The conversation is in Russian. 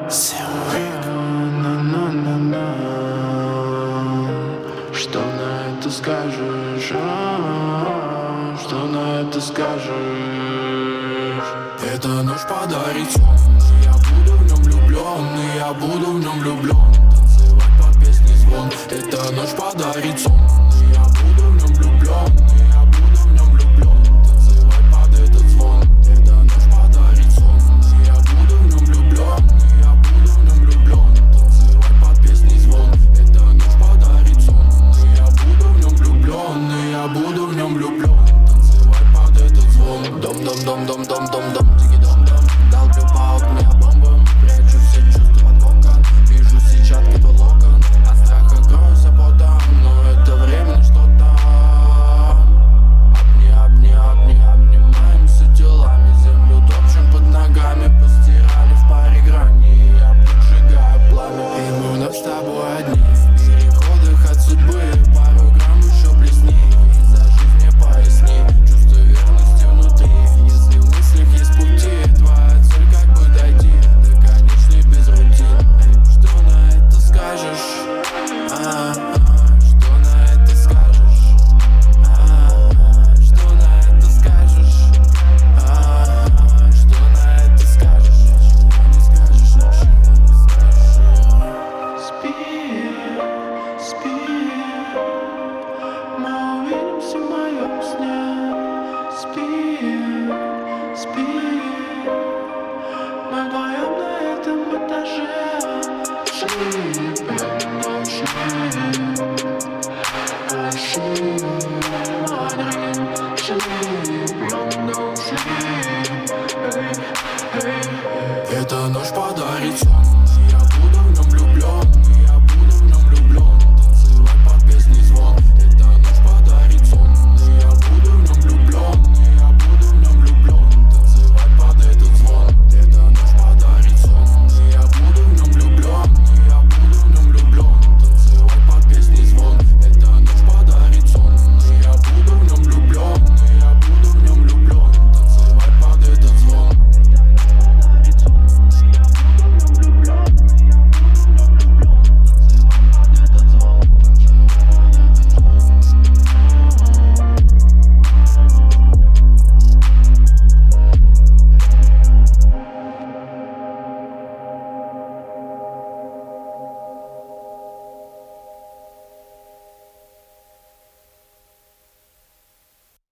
Что на это скажешь? Что на это скажешь? Эта ночь подарит сон, и я буду в нем влюблен, и я буду в нем влюблен. Танцевать под песни звон. Эта ночь подарит сон, и я буду в нем влюблен, и я буду в нем влюблен. Танцевать под этот звон. Эта ночь подарит сон, и я буду в нем влюблен, и я буду в нем влюблен. Танцевать под песни звон. Эта ночь подарит сон, и я буду в нем влюблен, и я буду в нем влюблен. Танцевать под этот звон. Дом-дом-дом-дом-дом-дом-дом. Долблю по окне бомбом, прячу все чувства под кокон. Вижу сетчатки до локон, от страха кроюсь потом, но это временно что-то. Обнимаемся телами, землю топчем под ногами, постирали в паре грани. Я поджигаю пламя, и мы вновь с тобой одни. В переходах от судьбы пару грамм еще плесни, и за жизнь мне поясни чувство верности внутри. Если в мыслях есть пути, твоя цель как бы дойти до конечной без рутин. Что на это скажешь? Что на это скажешь? Что на это скажешь? Что на это скажешь? Ничего не скажешь, ничего не скажешь. Спи, мы увидимся в моем сне. Спи, мы вдвоем на этом этаже. Эта ночь подарит сон.